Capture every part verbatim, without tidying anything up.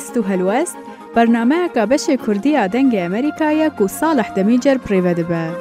هستو هلوست برنامه که بشه کردی آدنگ امریکایی که صالح دمیجر پریوده به.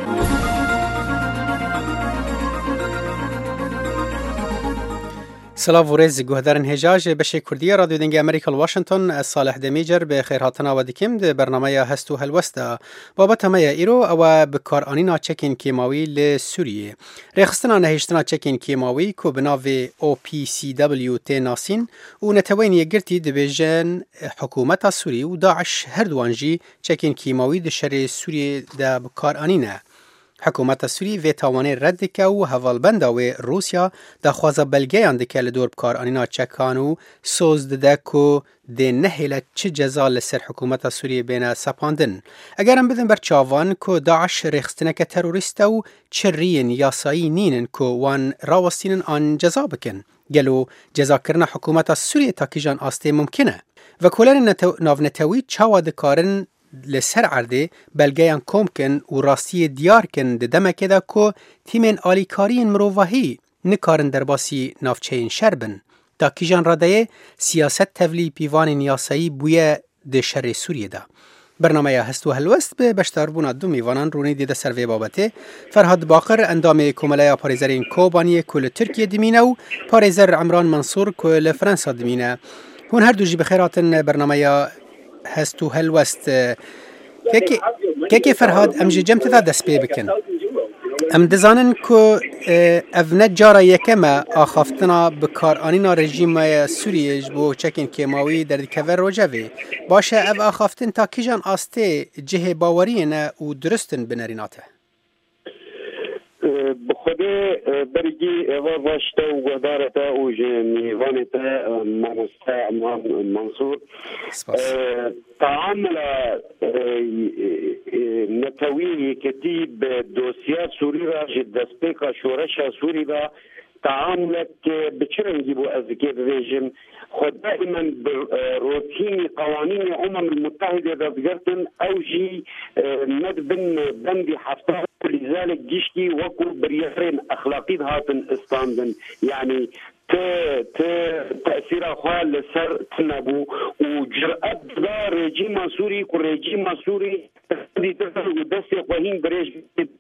سلام و رز گوهدارن هجاج بشه کردی رادیو دنگ امریکا واشنطن از صالح دمیجر به خیر هاتنا و دکیم ده برنامه هستو هلوسته بابت همه ایرو او بکار آنینا چکین کیماوی لسوریه ریخستنا نهیشتنا چکین کیماوی که بناوی او پی سی دبلیو تی ناسین و نتوینی گرتی دبیجن حکومت سوری و داعش هردوانجی چکین کیماوی ده شر سوریه ده بکار آنینه. حکومت سوری و توانه رد که و حوالبند و روسیا دا خوازه بلگیان دکه لدور بکار آنینا چکانو سوز دده که ده نهیلت چه جزا لسر حکومت سوری بین سپاندن. اگرم بدن بر چاوان که داعش ریخستنه که تروریست و چرین یاسایی نینن که وان راوستینن آن جزا بکن. گلو جزا کرن حکومت سوری تاکیجان آسته ممکنه. و کلان ناونتوی چاوا دکارن لسر عرده بلگیان کم کن و راستی دیار کن ده دمکه ده که تیمین آلیکارین مروواهی نکارن در باسی نافچهین شربن. تا کیجان راده سیاست تولی پیوان نیاسایی بویه ده شر سوریه ده. برنامه هستو هلوست به بشتربون دو میوانان رونی دیده سروی بابته فرهاد باقر اندام کمالای پاریزرین کوبانی کل ترکیه دمینه و پاریزر عمران منصور کل فرانسا دمینه. هون هر دو جی بخیراتن برنامه هستو هلوست که که فرهاد امجی جمت دا دست پی بکن ام دزانن که افنت جارا یکمه آخافتنا بکار آنینا رژیم سوریج بو چکین کیماوی در دکوه روژوی باشه اف آخافتن تا کیجان آسته جه باورینه و درستن بنریناته بخوده برگی ایوار باشته و گهدارتا و جنیوانتا مامستا عمران منصور تعامل نتوی کتیب دوسیات سوری را جد دسپیکا شورشا سوری را تعاملت بچرنگی بو از که رژیم خود دائما بروتين قوانين الامم المتحده دبجرتن او جي ندبن بندي حفتار لذلك جيشتي وكو بريارين اخلاقي هاتن استاندن يعني ت ت تاثير خال لسر تنبو وجرأت دا رجيم سوري كو رجيم سوري دي تفل ودسي قوهين بريش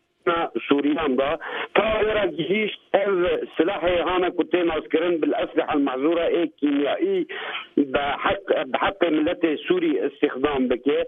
سوريان با كاورا جيش سلاحي هانا كنتين عسكرين بالاسلحه المعذوره اي كيميائي بحق بحق ملت سوري استخدام بك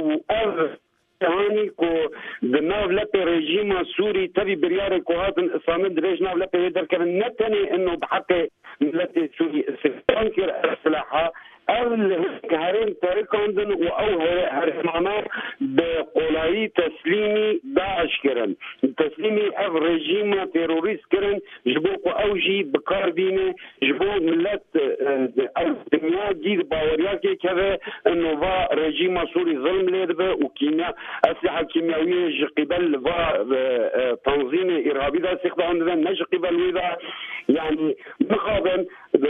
و هاني كو بناو لبي رجيم سوري تبي برياري كو هاتن اسامد دريج ناو لبي يقدر كان نتني انه بحق ملت سوري استخدام كير السلاحه او هرين طريق عندن او هرمانا بقولاي تسليمي داعش كرن تسليمي اف رجيم تيروريست كرن جبوكو اوجي بكار ديني جبو ملت او دنيا جيد باورياكي كذا انه فا رجيم سوري ظلم ليدبه وكيمياء اسلحه كيميائيه قبل فا تنظيم ارهابي دا استخدام عندنا نج قبل وذا يعني مقابل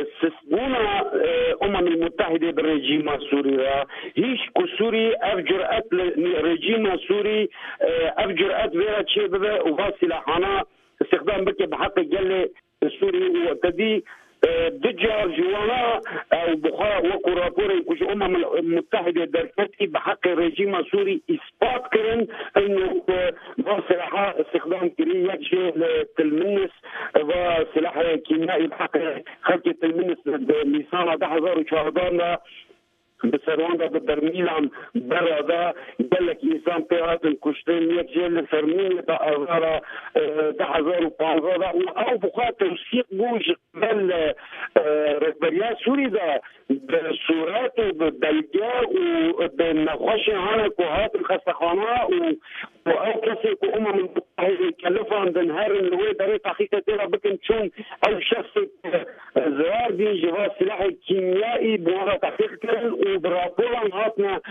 بسبونا امم المتحده بالرجيم السوري هيش كسوري افجرات رجيم سوري افجرات فيها شيء بذا وفاسلحانا استخدام بك بحق جل السوري وتدي دجار جوانا او بخار وكو رابوري كوش امم المتحده دركتي بحق الرجيم السوري اثبات كرن انه سلاح استخدام كري يكشي للتلمنس وسلاح كيميائي بحق خلق التلمنس لسانه ده هزار وشهدان بسرواندا بالدرميل عم برا دا قال لك انسان بيهات الكشتين يكشي لفرمين دا ازارا دا هزار وبانزارا او بخار توثيق بوش قبل ركبريات سوري دا بصورات وبالبلجاء وبالنخوش هانا كوهات الخستخانة او كسي كو امم المتحده يكلفوا عند نهار النوي داري تحقيقة تيرا بكن تشون او شخص زوار دي جواز سلاح كيميائي بورا تحقيق كرن وبرابوران هاتنا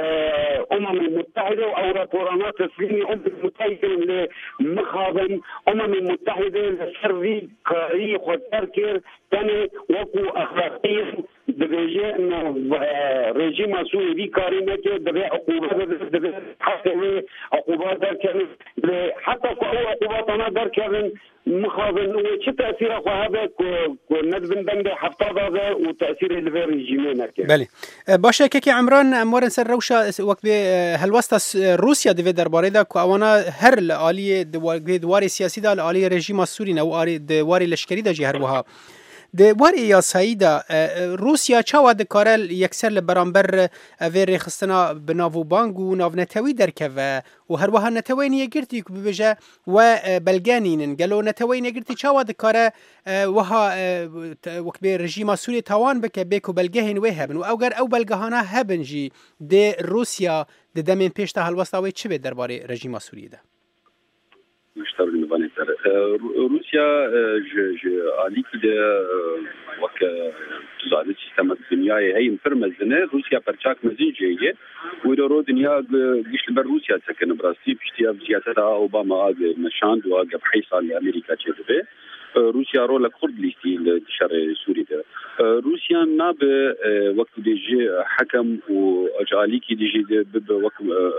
امم المتحده او رابورانات تسليمي امم المتحده لمخابن امم المتحده لسرفي قاري خطر كير تاني وكو اخلاقيا دبیجه انه رژیم سوری بی کاری نکه دبی عقوبات دبی حتی عقوبات در کردن حتی که او عقوبات آنها در کردن مخابن و چه تأثیر خواهد که ندبن بند هفته داده و تأثیر لبی رژیمه نکه. بله باشه که که عمران اموارن سر روشا وقت به هلوستا روسیا دوی درباره دا که اوانا هر لعالی دواری سیاسی دا لعالی رژیم سوری نو دواری لشکری دا جی هر وها د واری یاسایی دا روسیا چاوا د کارل یکسر لبرانبر اوی ریخستنا بناو بانگ و ناو نتوی درکوه و هر وها نتوی نیگرتی که ببجه و بلگانینن گلو نتوی نیگرتی چاوا د کاره وها وقت به رژیم سوری تاوان بکه بیکو بلگهین وی هبن و اوگر او بلگهانا هبن جی د روسیا د دمین پیشتا هلوستاوی چه به درباره رژیم سوری ده؟ مشتاق لنباني تر روسيا ج ج عليك ده وك تزاد سيستم الدنيا هي مفرمزنه روسيا برشاك مزنجيه ودورو دنيا جيش بر روسيا سكن براسي بشتيا بزياده اوباما اج نشان واقف حيصه لامريكا تشبه روسيا رولا كرد ليستي الشر سوري ده روسيا ناب وقت ديجي حكم واجالي كي ديجي وقت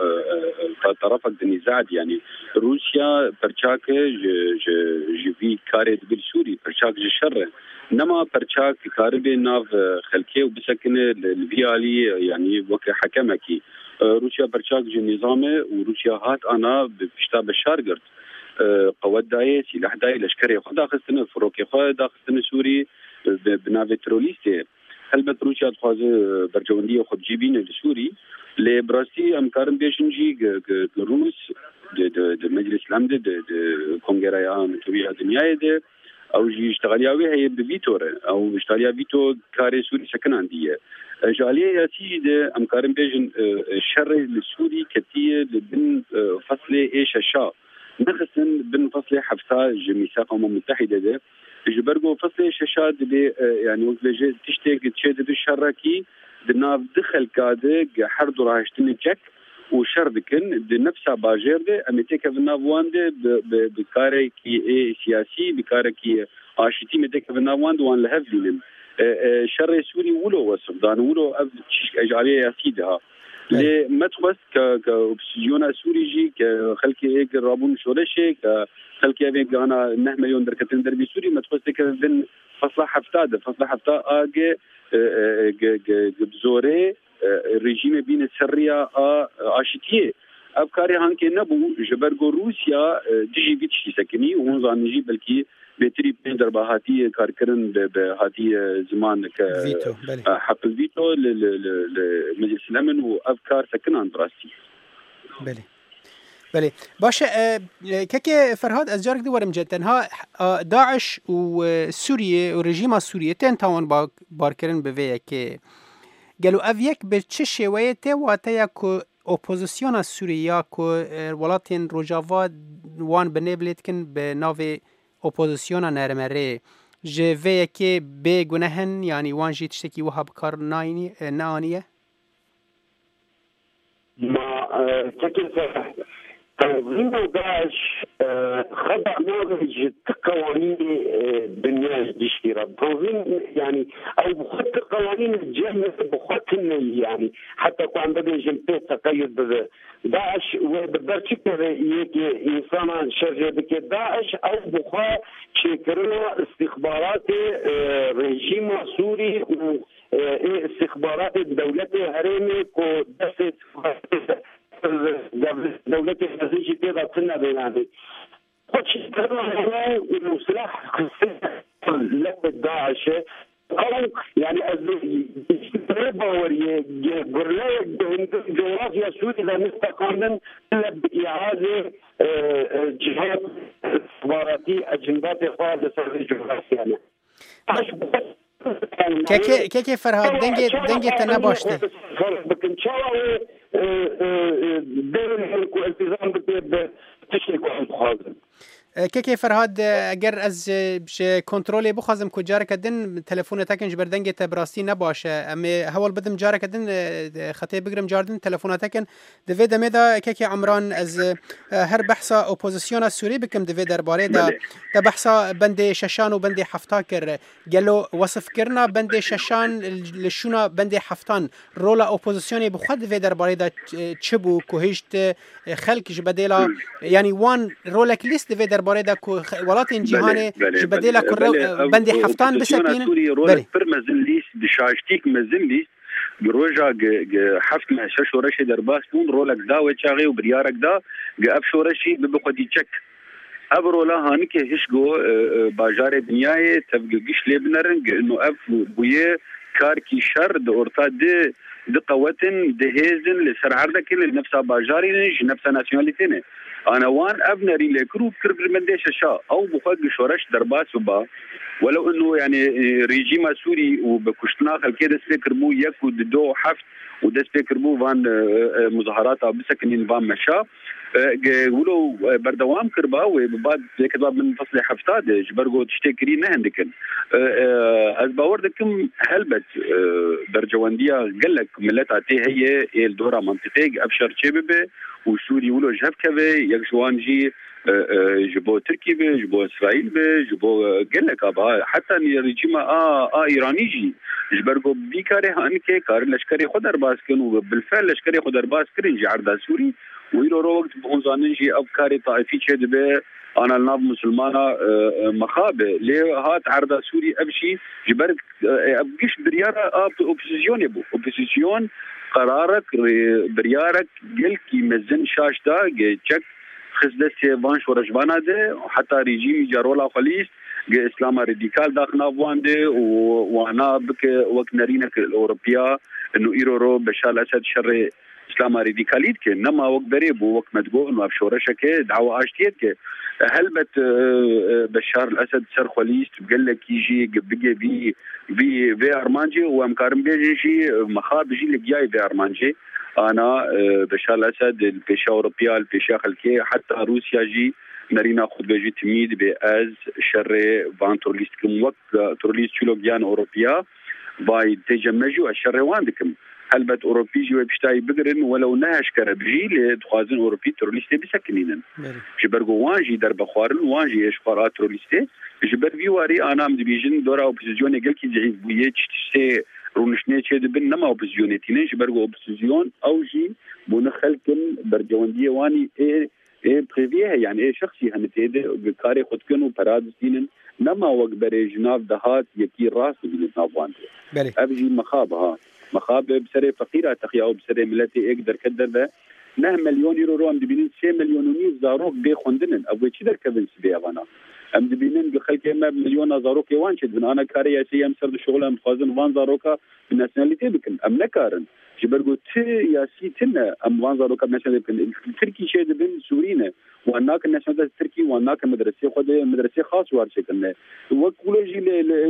طرفك النزاع يعني روسيا برچاك ج ج في كارد بالسوري برچاك الشر نما برچاك كارب ناف خلكي وبسكن الفيالي يعني وقت حكمكي روسيا برچاك النظام وروسيا هات انا بشتا بشار قرد قوات داي سلاح داي لشكري خدا خستن فروكي خدا خستن سوري بناوي تروليستي هل روسيا تخاز برجونديه خود جيبين السوري لبراسي امكارن بيشنجي روس د مجلس الامن د کنگره متوی دنیای ده او جی اشتغالیاوی هي بفيتور او اشتغالیا فيتو كاري سوري سكنان دي جاليه ياتي د امكارن بيجن الشر السوري كتيه بن فصل ايش الشا نخسن بن فصل حفصه ميثاق الامم المتحده ده جبرجو فصل شاشات دي يعني وجه تشتاق تشد بالشركي دنا دخل كاده حرد راهشتني تشك وشردكن بنفسها باجر ده امتك بنافوان ده بكاري كي سياسي بكاري كي عاشتي متك بنافوان وان لهفلين شر سوري ولو وسودان ولو اجعاليه يسيدها لي متخص كاوبسيون سوري جي كخلكي هيك رابون شورشي كخلكي هيك انا نه مليون دركتن دربي سوري متخص كبن فصل حفتاد فصل حفتا اجي بزوري رژیم بین سریا عاشتیه افکاری هنگی نبود جبرگو روسیا دیجی بیتشی سکنی و اون زانجی بلکی بهتری بین در باهاتی کارکرن به هاتی زمان که حق الویتو لمجلس الامن و افکار سکنان براستی. بله. بله باشه که فرهاد از جارک دوارم جدا ها داعش و سوریه و رژیم سوریه تن توان با بارکرن به وی که گلو او یک به چه شوایته واته یک اپوزیسیون سوریه که ولاتین روجاوا وان بنیبلیت کن به ناو اپوزیسیون نرمره جوه که به گنهن یعنی وان جیت شتکی وها بکار نانیه؟ ما تكلفة تنظيم داعش خضع ناضج قوانين الدنيا الاشتراك تنظيم يعني او بخط قوانين الجامعة بخط يعني حتى كان بدأ جنبه تقيد داعش وبدرتك يجي انسان شرجه بك داعش او بخا شكرنا استخبارات رژیم سوري و استخبارات دولة هرمي كو دست دولة خزيجي تيضا تنا بيناني خدش تنا هنا وسلاح لك داعش او يعني باوريه برلاية جغرافيا سوري لا مستقاما الا باعاده جهات استخباراتي اجندات خاصه في الجغرافيا که که که فرهاد دنگی دنگی تنه باشته بکن چاوه دارن کو التزام بده تشریک و خازن که که فرهاد اگر از کنترل بخوازم که جاره کدن تلفون تکن جبردنگ تبراستی نباشه اما حوال بدم جاره کدن خطی بگرم جاردن تلفون تکن دوی دمه دا که که عمران از هر بحثا اپوزیسیون سوری بکم دوی درباره دا دا بحثا بند ششان و بند حفتا کر گلو وصف کرنا بند ششان لشونا بند حفتان رول اپوزیسیونی بخود دوی درباره دا چه بو که هشت خلق جبدیلا یعنی وان رولک لیست دوی درباره دا که ولات جهان جبدیلا که بند حفتان بسپین رولک پر مزن لیست دشاشتیک مزن لیست بروجا حفت مع شش ورشي درباس بون رولك دا وچاغي وبريارك دا اف شورشي ببقدي تشك ابرولا هانك هشغو باجار دنياي تفقش لبنرنج انه اف بويه كاركي شر د اورتا دي د قوتن دهيزن لسرعردك لنفسها باجاري نفسها ناسيوناليتي انا وان ابنري لكروب كرب من ديش شا او بخوج شورش درباس وبا ولو انه يعني ريجيم سوري وبكشتنا خلكي فكر مو يكو دو حفت ودس فكر مو فان مظاهرات بسكنين فان مشا ولو بردوام كربا وبعد كذا من فصل حفتات جبرغو تشتكري نهندكن از باوردكم هلبت برجوانديه قال لك ملتها تي هي الدوره منطقيه ابشر شبه وسوري ولو جهب كبه يكشوانجي جبو تركي به جبو اسرائيل به جبو قال لك ابا حتى الرجيم اه اه ايراني جي جبرغو بيكاري هانكي كار لشكري خدر باسكن وبالفعل لشكري خدر باسكن جي عرض سوري ويرو وقت بونزانجي افكاري طائفي تشد به انا الناب مسلمانه مخابه ليه هات عرض سوري ابشي جبرك ابقيش برياره اوبوزيسيون يبو اوبوزيسيون قرارك بريارك قال كي مزن شاش دا تشك خزدسي فانش ورجبانا ده حتى ريجيم جارولا خليس اسلام راديكال داخنا وانده وانا بك وقت نرينك الاوروبيا انه ايرورو بشار الاسد شر اسلام راديكاليت كه نما وقت بريبو وقت مدقو انه ابشورشه كه دعوه اشتيت كه هلبت بشار الاسد سر خليس قال لك يجي بقي في في في ارمانجي وامكارم بيجي مخاب يجي لك جاي في ارمانجي انا بشار الاسد البيشا اوروبيا البيشا خلكي حتى روسيا جي نرينا خد بيجي تميد باز شر فان تورليست كم وقت تورليست شلوغيان اوروبيا باي تجمجوا الشر واندكم هلبت اوروبي جي بيشتاي بقرن ولو نهش كربجي لتخازن اوروبي تورليست بسكنين جبرغو وانجي درب خوارن وانجي اشقارات تورليست جبر فيواري انا مدبيجن دورا اوبوزيسيون قال كي زعيم بويه تشتي رونشني تشد بن نما اوبوزيونيتين جبرغو اوبوزيسيون او جي بون خلكن برجوانديه واني اي اي بريفيه يعني اي شخصي هنتيد كاري خدكن وبرادستين نما وقبر جناف دهات يكي راس بين نافوان بلي ابجي مخابها مخاب بسري فقيره تخيا او بسري ملتي اقدر كدر نه مليون يورو رو ام دبينين سه مليون ونيف زاروك بي خوندنن ابو تشدر كبن سبي اغانا ام دبينين خلك ما مليون زاروك وان شد انا كاري سي ام سر شغل ام خازن وان زاروكا بالناسيوناليتي بكن ام نكارن جبرغو تي يا سي تن ام وان زاروكا مثلا بكن تركي شد بن سورينا واناك الناسيونال التركي واناك مدرسه خد مدرسه خاص وارشه كنا وكولوجي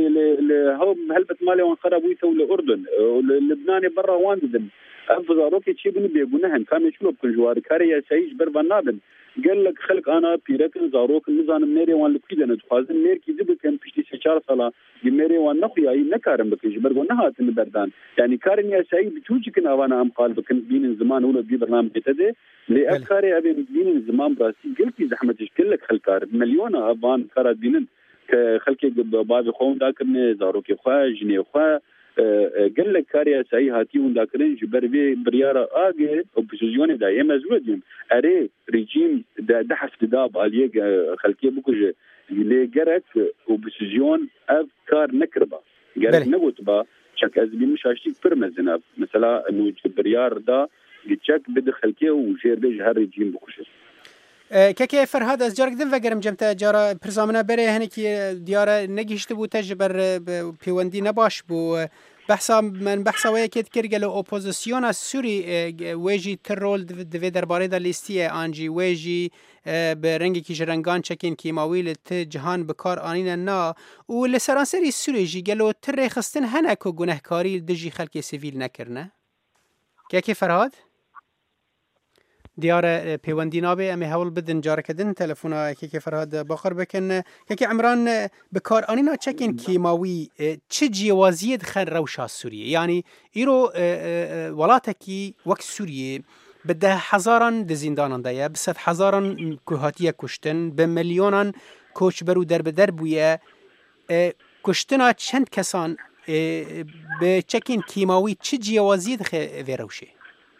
ل هم هلبت مالي وانقرب ويتو الاردن لبنان برا واندن افزاروك تشي بن بيغنهن كان يشلو بكل جوار كاريا سايج بربنادن قال لك خلق انا بيركن زاروك نظام ميري وان لكيدن تخازن مير كي زب كان بيشتي شهر صلا ميري وان نخيا اي نكارم بكج برغو نهات بردان يعني كارن يا سايج بتوجي كنا وانا ام قال بكن بين زمان ولا بي برنامج تدي لافكاري ابي بين زمان براسي قلت زحمه تشكل لك خلكار مليون افان كار بينن خلكي باب خوم داكن زاروك خوا جني خوا قال لك كاريا ساي هاتي ونداكرين جبر بي برياره اجي اوبوزيسيون دا يما زودين اري ريجيم دا دحف داب عليه خلكي بكج لي جرك اوبوزيسيون افكار نكربا جرك نغوتبا شك ازبي مش هاشتي فرمزنا مثلا انه بريار دا جتشك بده خلكي وجير بيج هر ريجيم بكج كيكي فرهاد از جارك دن وگرم جمتا جارا پرزامنا بره هنكي ديارة نگیشت بو تجبر پیوندی نباش بو بحثا من بحثا ويا كيت كرجل اوبوزيسيون السوري ويجي ترول دوي درباره دا ليستيه انجي ويجي برنگي كي جرنگان چكين كيماويل جهان بكار انين نا و لسرانسري سوري جي گلو تر خستن هنكو گنهكاري دجي خلق سيفيل نكرنه كيكي فرهاد دیار پیوندی نابه امی هول بدن جاره کدن تلفونا که که فرهاد باقر بکن که که عمران بکار آنینا چکین کیماوی چه جیوازیت خر روشا سوریه یعنی ایرو ولاتکی وقت سوریه بده هزاران د زندانان دایه بصد هزاران کوهاتیه کشتن به میلیونان کوچ برو در به در بویه کشتنا چند کسان به چکین کیماوی چه جیوازیت خر ویروشه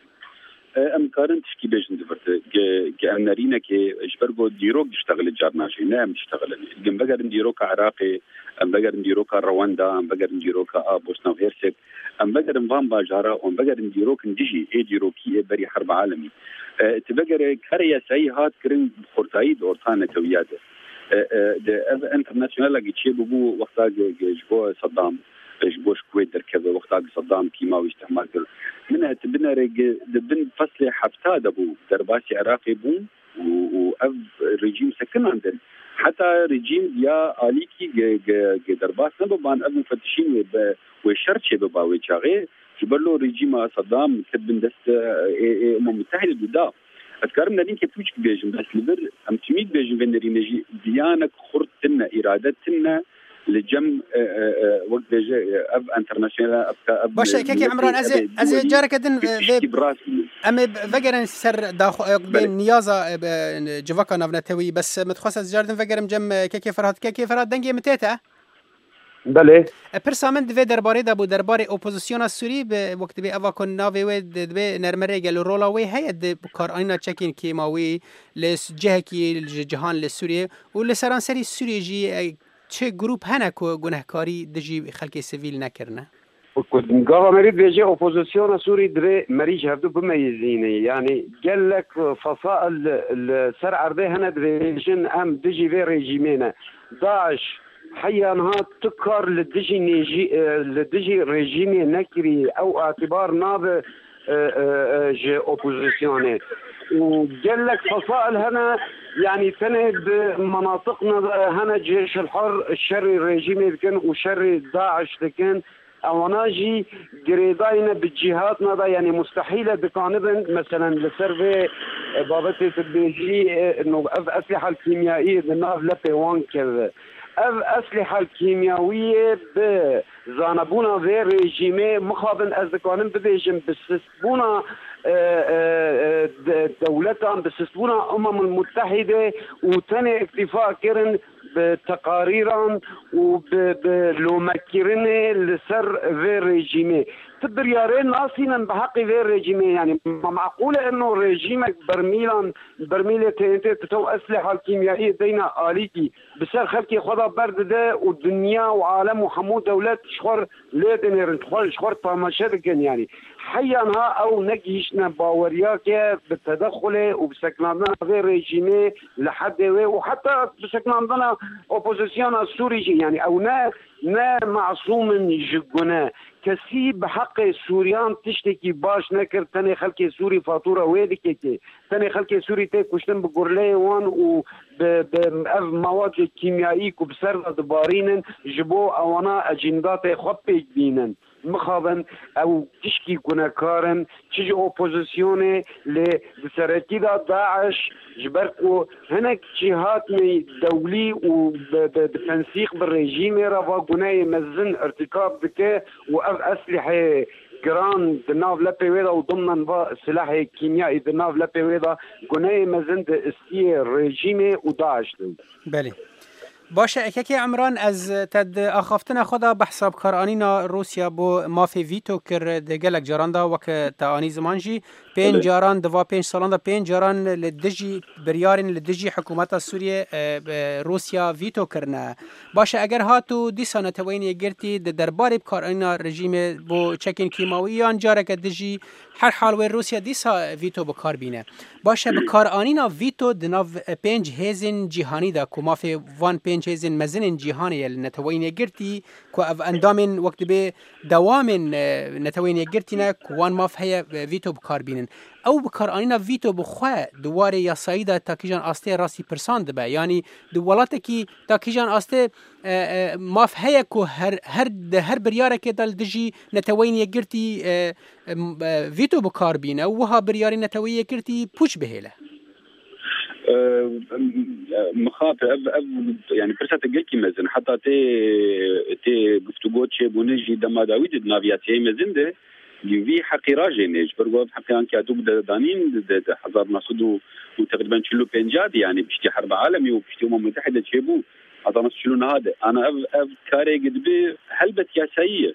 ام كارن تشكي باش ندبرت كأنرينا كي اجبرغو ديروك تشتغل الجارناشي نعم تشتغل ام بقدر نديروك عراقي ام بقدر نديروك رواندا ام بقدر نديروك بوسنا وهرسك ام بقدر نظام باجارا ام بقدر نديروك نديجي اي ديروكي بري حرب عالمي أه تبقر كاريا ساي هات كرن خورتايد اورتانا كوياده أه انترناسيونال كي بو وقتا جبو صدام جبوش كويت دركبه وقتا صدام كيماوي استعمال منها تبنى دبن فصل حبتا دبو درباسي عراقي بو وأف رجيم سكن عندن حتى رجيم يا آليكي درباس نببان أف مفتشين وشرط ببا وشاغي جبرلو رجيم صدام تبن دست أمم متحدة بدا أذكر من كيف توجك بيجم بس لبر أم تميد بيجم بين رينجي ديانك خرطنا إرادتنا لجم وقت اب انترناشونال اب باشه كي عمران از از جارك دن ام فقرن سر داخل بين نيازا جواكا نافنتوي بس متخصص از جاردن فقرم جم كي فرات كي فرات دنگي متيتا بله پرسامند و درباره دا بود درباره اپوزیسیون سوری به وقت به اوا کن ناوی و به نرمره گل رولا و هيد کار اینا چکین کیماوی لس جهکی جهان لسوریه و لسران سری سوریه جی چه گروپ هنه که گناهکاری دجی خلق سیویل نکرنه؟ قاوا مريد بيجي اوبوزيسيون سوري دري مريج هبدو بميزيني يعني قال لك فصائل السر عرضي هنا دريجن ام دجي في ريجيمينا داعش حيا نهار تكر لدجي نيجي لدجي ريجيمي نكري او اعتبار ناب جي اوبوزيسيوني وقال لك فصائل هنا يعني تنهد مناطقنا هنا جيش الحر الشري الريجيمي كان وشري داعش كان اواناجي قريداينا بالجهاتنا دا يعني مستحيله بقانبا مثلا لسرفي بابتي تبيجي انه اسلحه الكيميائيه بالناف لبيوان كذا الأسلحة الكيميائية بزانبونا في ريجيمي مخابن أزدقانم ببيجم بسسبونا دولتان بسسبونا أمم المتحدة وتاني اكتفاء كرن بتقاريران وبلومكرن لسر في ريجيمي تبريارين ناسينا بحق في ريجيمي يعني معقولة انه ريجيمك برميلان برميلة تنتي تتو اسلحة الكيميائية دينا آليكي بسر خلقي خدا برد ده والدنيا وعالم وحمود دولات شخور ليدنيرن تخول شخور طامشدكن يعني حيانها او نجيشنا باورياك بالتدخل وبسكنانا في ريجيمي لحد وحتى بسكنانا اوبوزيسيون السوري يعني او نا نا معصوم جقنا كسي بحق السوريان تشتكي باش نكر تاني خلقي سوري فاتورة ويدكي تاني خلقي سوري تي كشتن بقرلي وان و بمواد كيميائية وبسر دبارين جبو اوانا اجندات خبي بينن مخابن او تشكي كنا كارن تشجي اوبوزيسيوني لسرتي داعش جبركو هناك جهات دولي وبتنسيق بالرجيم رفا قناي مزن ارتكاب بك واف اسلحه جران دناف لبيويدا وضمن سلاح كيميائي دناف لبيويدا قناي مزن استي رجيمي وداعش بله باشه اکه عمران از تد اخافتن خدا به حساب کارانینا روسیا بو مافی ویتو کرد گلک جاران دا وک تعانی زمانجی پین جاران دوا پین سالان دا پین جاران لدجی بریارین لدجی حکومت سوریه روسیا ویتو کرنه باشه اگر هاتو دی سانه توینی گرتی درباره کارانینا رژیم بو چکین کیماویان جارک دجی هر حال و روسیا دیسا ویتو بکار بینه باشه بکار آنینا ویتو دناو پنج هزین جهانی دا که مافی وان پنج این چیزین مزن جهانی نتوین گرتی کو اف اندامن وقت به دوام نتوین گرتی نه کوان ماف هي ویتو بکار بینن او بکار آنینا ویتو بخوا دواره یا سایدا تاکیجان آسته راسی پرساند به یعنی دولت کی تاکیجان آسته ماف هي کو هر هر هر بریاره که دل دجی نتوین گرتی ویتو بکار بینه و ها بریاری نتوین گرتی پوچ بهله مخاطر أب أب يعني برسات قلتي مزن حتى تي تي قفتوقات شيبونجي دما داويد النافياتي مزن ده في حقيرة جينيج برغوب حقيقة كاتوب دانين حضر نصدو وتقريبا شلو بنجاد يعني بشتي حرب عالمي وبشتي أمم متحدة شيبو حضر نص شلون هذا أنا أب أب كاري قد بي هلبت ياسية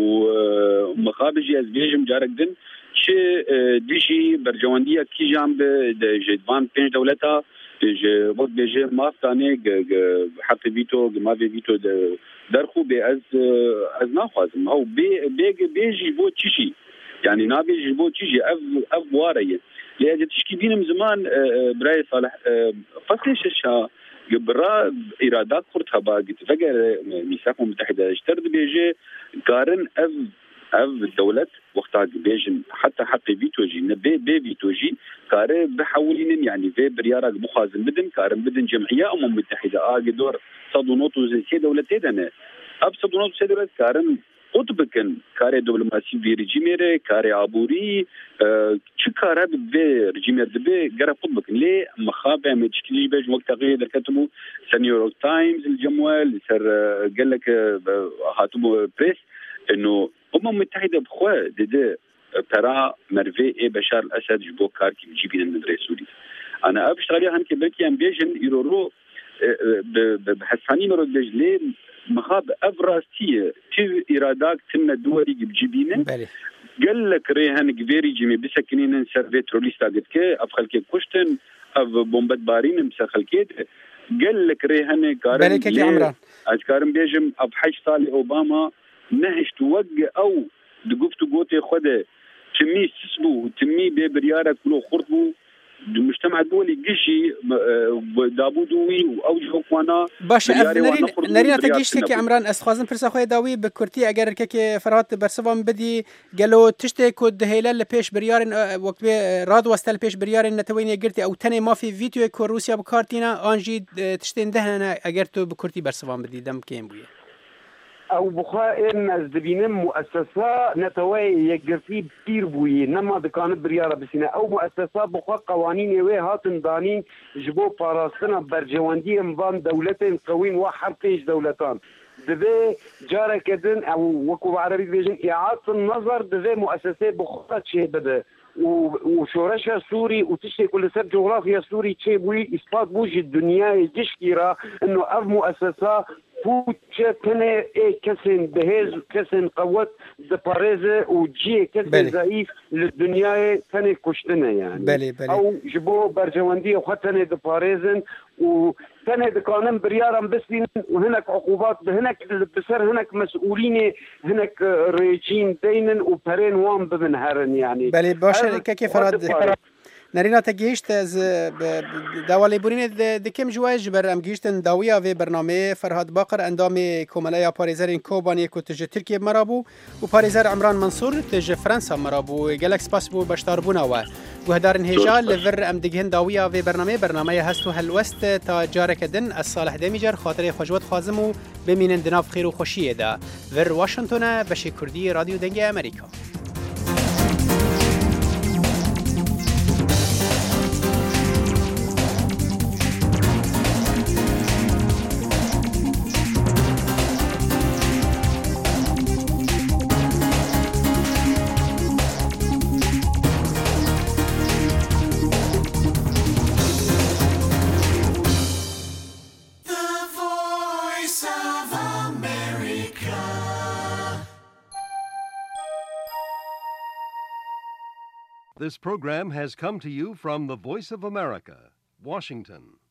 ومخابج يزبيجم جارك دن شي ديجي برجواندية كي جنب جدوان بين دولتها ج وقت بيجي ما ثاني حق فيتو ما في فيتو درخو بأز أز ناخذ أو بي بيجي بيجي بو تشي يعني نابي بو تشي أف أف وارية لأجل تشكي بينهم زمان براي صالح فصلش الشا قبرا إرادات قرطها باقي تفكر ميثاق متحدة اشترد بيجي قارن أف أف الدولة وقتها بيجن حتى حق فيتوجي نبي بي فيتوجي كاره بحولين يعني في بريارة بخازن بدن كارن بدن جمعية أمم متحدة آه دور صدونوتو زي سي دولتين أنا أب صدونوتو سي دولت كارن قطبكن كاره دبلوماسي في رجيميري كاره عبوري أه شو كاره بي رجيمير دبي قرا قطبكن ليه مخابع متشكلي بيج وقت غير كتبوا سنيويورك تايمز الجموال سر قال لك هاتبوا بريس إنه أمم متحدة بخوا دي ترى مرفي إيه بشار الأسد جبو كاركي بجيبين من رسولي أنا أبشتغلي هنكي بركي أم بيجن يرورو بحساني مرود بيج ليه مخاب أفراستية تي إراداك تم دوري بجيبين قال لك ريهن كبيري جيمي بسكنين سيرفي تروليستا قد كي أفخلكي كشتن أف بومبات بارين مسخلكي قال لك ريهن كارن بالك عمران أذكارن بيجم أبحش صالي أوباما نهش توقع أو دقفتو قوتي خده تمي سسبو تمي ببريارة كله خرطبو المجتمع الدولي قشي دابودوي وأوجه وانا باش نرين نرين تجيشتك عمران أسخازن فرصة خوي داوي بكرتي أجر كك فرات برسوام بدي قالوا تشتي كود هيلال لبيش بريارن وقت راد وستل بيش بريارن نتوين يقرتي أو تاني ما في فيديو كو روسيا بكارتينا أنجي تشتين دهنا أجرتو بكرتي برسوام بدي دم كيم بويه او بخا ان ازدبين مؤسسه نتوي يقفي بير بوي نما دكان برياره بسنا او مؤسسه بخا قوانين وي هاتن دانين جبو باراستنا برجواندي امبان دولتين قوين وحرقيش دولتان دبي جاره كدن او وكو عربي بيجن اعاده النظر دبي مؤسسه بخا شي بده وشورشها سوري وتشتي كل سر جغرافيا سوري شي بوي اثبات بوجي الدنيا يجشكيرا انه اف مؤسسه فوتشا كان ايه كسن بهز كسن قوت دباريزه وجي كسن ضعيف للدنيا كان كشتنا يعني بلي بلي. او جبو برجوانديه وختنه دباريزن وثاني دكانن بريارم بسين وهناك عقوبات هناك بصير هناك مسؤولين هناك ريجين دينن وبرين وان بمنهرن يعني بلي باشا كيف فراد نرينا تجيشت از داوالي بورين دكم جواج بر ام جيشتن داويا في برنامه فرهاد باقر اندامي كوماليا باريزرين كوباني كو تج تركيا مرابو وباريزر عمران منصور تج فرنسا مرابو جالكس باسبو باشتاربونا و وهدار انهجال لفر ام دجهن داويا في برنامه برنامه هستو هالوست تا جارك دن الصالح دميجر خاطر خوجوت خازمو بمينن دناف خير وخوشيه دا فر واشنطن بشي كردي راديو دنگي امريكا. This program has come to you from the Voice of America, Washington.